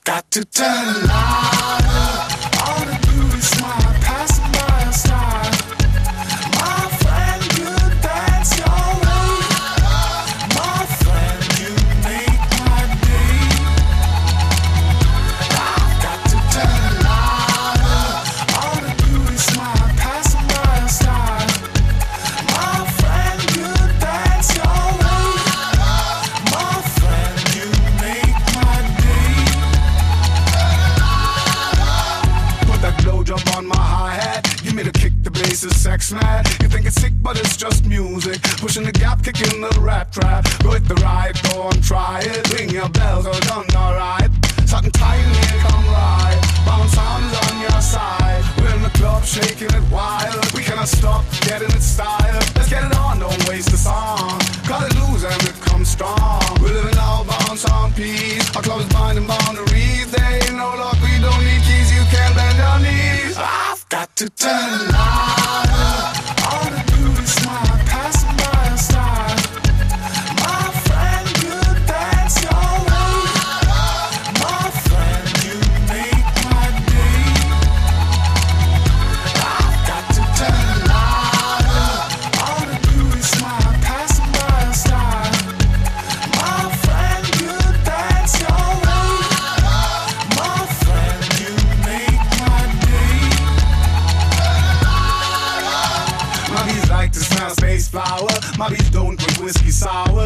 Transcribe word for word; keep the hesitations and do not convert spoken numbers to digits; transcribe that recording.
Got to turn louder. All to do is smile, passing by a star. My friend, you dance your way. My friend, you make my day. I've got to turn louder. All to do is smile, passing by a star. My friend, you dance your way. My friend, you make my day. Put that blowjob on my hi-hat. Give me the kick, the bass is sex mad. You think it's sick, but it's just music. Pushing the gap, kicking the rap trap. Go hit the ride, go on, try it. Ring your bells, go done, alright. Something tight in here, come right. Bounce sounds on your side. We're in the club, shaking it wild. We cannot stop getting it style. Let's get it on, don't waste the song. Cut it loose and it comes strong. We're living our bounce on peace. Our club is binding boundaries. There ain't no luck, we don't need keys. You can't bend your knees. I've got to turn louder. All to do is smile, passing by a star. My friend, you dance your way. My friend, you make my day. I've got to turn louder. All to do is smile, passing by a star. My friend, you dance your way. My friend, you make my day. My bees like to smell space flower. My bees don't drink whiskey sour.